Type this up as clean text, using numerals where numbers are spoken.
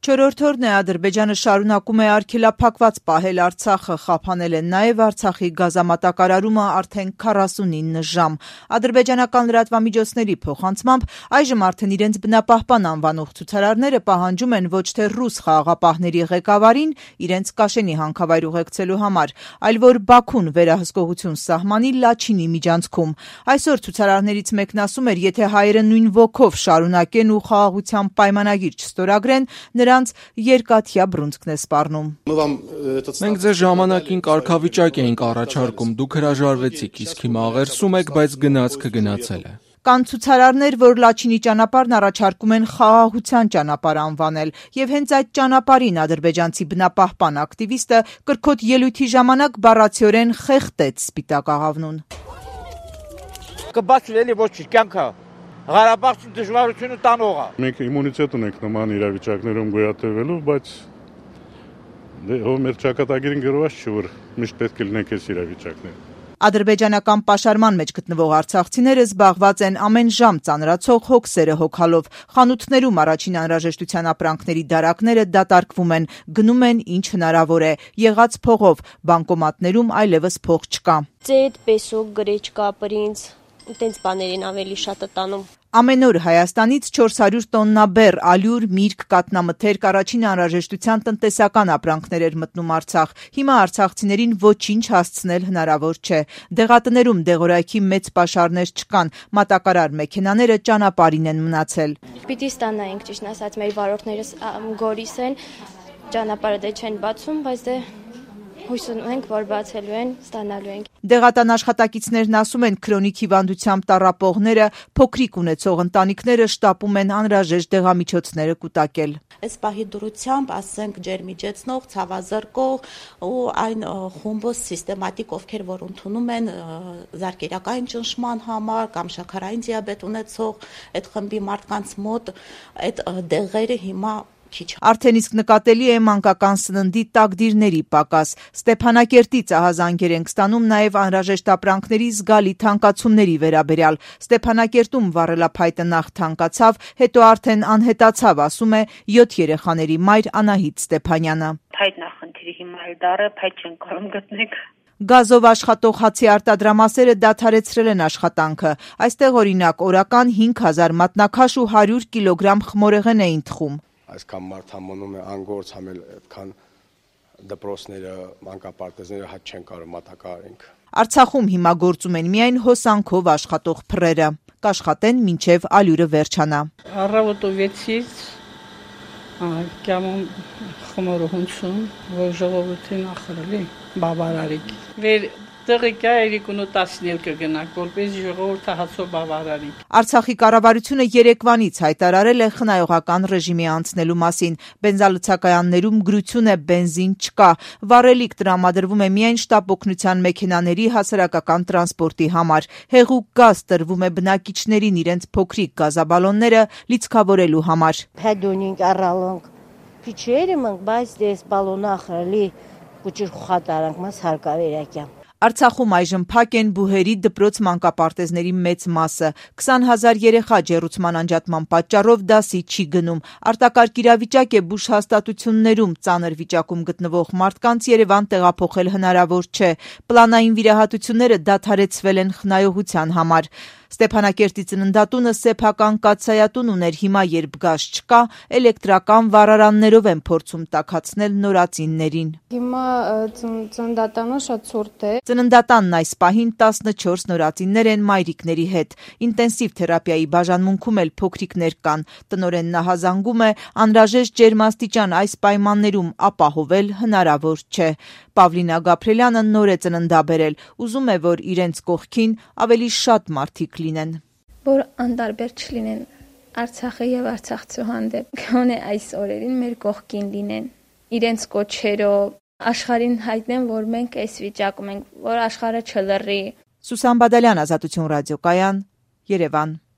Չորրորդ օրն է Ադրբեջանը շարունակում է արգելափակված պահել Արցախը, խափանել են նաև Արցախի գազամատակարարումը արդեն 49 ժամ։ Ադրբեջանական լրատվամիջոցների փոխանցմամբ այժմ արդեն իրենց բնապահպան անվանող ցուցարարները պահանջում են ոչ թե ռուս խաղաղապահների ղեկավարին իրենց Կաշենի հանքավայր ուղեկցելու համար, այլ որ Բաքուն վերահսկողություն սահմանի Լաչինի միջանցքում։ Այսօր ցուցարարներից մեկն ասում էր, եթե հայերը նույն ոգով շարունակեն ու խաղաղության պայմանագիր չստորագրեն, նրանց երկաթյա բռունցքն է սպառնում։ Մենք ձեզ ժամանակին կարգավիճակ էինք առաջարկում, դուք հրաժարվեցիք, իսկ հիմա աղերսում եք, բայց գնացքը գնացել է։ Կան ցուցարարներ, որ Լաչինի ճանապարհն առաջարկում են խաղաղության ճանապարհ անվանել, եւ հենց այդ ճանապարհին ադրբեջանցի բնապահպան ակտիվիստը կրկոտ ելույթի ժամանակ բառացիորեն խեղդեց Սպիտակ աղավնուն։ Կբացվելի ոչ կյանքը Ղարաբաղի դժվարությունը տանող է։ Մենք իմունիտետ ունենք նման իրավիճակներում գոյատևելու, բայց մեր ճակատագիրին գրված չէ, որ միշտ պետք է լինենք այս իրավիճակները։ Ադրբեջանական պաշարման մեջ գտնվող արցախցիները զբաղված են ամեն ժամ ծանրացող հոգսերը հոգալով։ Խանութներում առաջին անհրաժեշտության ապրանքների դարակները դատարկվում են, գնում են ինչ հնարավոր է, եղած փողով, բանկոմատներում այլևս փող չկա։ Ծետ, պեսոկ, գրեչկա, պրինց, տենց բաներին ավելի շատ է տանում։ Ամեն օր Հայաստանից 400 տոննա բեռ, ալյուր, միրգ, կատնամթերք, առաջին անհրաժեշտության տնտեսական ապրանքներ էր մտնում Արցախ։ Հիմա արցախցիներին ոչինչ հասցնել հնարավոր չէ։ Դեղատներում դեղորայքի մեծ պաշարներ չկան, մատակարար մեքենաները ճանապարհին են մնացել։ Պիտի ստանայինք, ճիշտ ասած, մեր վարորդներս գորիս են, ճանապարհը դե չեն բացում, բայց դե հույս ունենք, որ բացելու են, ստանալու ենք։ Դեղատան աշխատակիցներն ասում են, քրոնիկ հիվանդությամբ տառապողները, փոքրիկ ունեցող ընտանիքները շտապում են անհրաժեշտ դեղամիջոցները կուտակել։ Այս պահի դրությամբ, ասենք, ջերմիջեցնող, ցավազրկող ու այն խումբը սիստեմատիկ, ովքեր որ ընդունում են զարկերակային ճնշման համար կամ շաքարային դիաբետ ունեցող այդ խմբի մարդկանց մոտ այդ դեղերը հիմա Արդեն իսկ նկատելի է մանկական սննդի տակդիրների պակաս։ Ստեփանակերտից ահազանգեր ենք ստանում նաև անհրաժեշտ ապրանքների զգալի թանկացումների վերաբերյալ։ Ստեփանակերտում վառելափայտը նախ թանկացավ, հետո արդեն անհետացավ, ասում է 7 երեխաների մայր Անահիտ Ստեփանյանը։ Փայտն է խնդիրը, հիմա էլ դառը փայտ չեն կարող գտնենք։ Գազով աշխատող հացի արտադրամասերը դադարեցրել են աշխատանքը։ Այստեղ օրինակ օրական 5000 մատնաքաշ ու 100 կիլոգրամ խմորեղեն էին թխում։ Այսքան մարդ համոնում է անգործ համել, այդքան դպրոցները, մանկապարտեզները հաճ չեն կարող մատակարարենք։ Արցախում հիմա գործում են միայն հոսանքով աշխատող փռերը, կաշխատեն մինչև ալյուրը վերջանա։ Առավոտը 6-ից կամում խմորը հունցում, որ ժողովրդին ախրելի բավարարիկ։ Վեր Տեղիկա երիկունու 12 կգնակ, որպես ժողովուրդը հացով բավարարի։ Արցախի կառավարությունը երեկվանից հայտարարել է խնայողական ռեժիմի անցնելու մասին։ Բենզալցակայաններում գրություն է, բենզին չկա։ Վառելիք տրամադրվում է միայն շտապ օգնության մեքենաների հասարակական տրանսպորտի համար։ Հեղուկ գազ տրվում է բնակիչներին իրենց փոքրիկ գազաբալոնները լիցքավորելու համար։ Փեդոնինգ առալոնք փիչերը մնք, բայց դες բալոնախրելի կուչիր խատարանք մաս հարկավերակյա։ Արցախում այժմ փակ են բուհերի դպրոց մանկապարտեզների մեծ մասը։ 20,000 երեխա ջեռուցման անջատման պատճառով դասի չի գնում։ Արտակարգ իրավիճակ է բուժհաստատություններում, ծանր վիճակում գտնվող մարդկանց Երևան տեղափոխել հնարավոր չէ։ Պլանային վիրահատությունները դադարեցվել են խնայողության համար։ Ստեփանակերտի ծննդատունը սեփական կաթսայատուն ուներ, հիմա երբ գազ չկա, էլեկտրական վառարաններով են փորձում տաքացնել նորածիններին։ Հիմա ծննդատանը շատ ցուրտ է։ Ծննդատանն այս պահին 14 նորածիններ են մայրիկների հետ։ Ինտենսիվ թերապիայի բաժանմունքում էլ փոքրիկներ կան։ Տնօրենն ահազանգում է, անհրաժեշտ ջերմաստիճան այս պայմաններում ապահովել հնարավոր չէ։ Պավլինա Գաբրելյանը նոր է ծննդաբերել, ուզում է, որ իրենց կողքին ավելի շատ մարդիկ լինեն։ Որ անտարբեր չլինեն Արցախը եւ Արցախցու հանդեպ, գոնե այս օրերին մեր կողքին լինեն, իրենց կոչերով աշխարհին հայտնեն, որ մենք այս վիճակում ենք, որ աշխարհը չլռի։ Սուսան Բադալյան, Ազատություն ռադիոկայան, Երևան։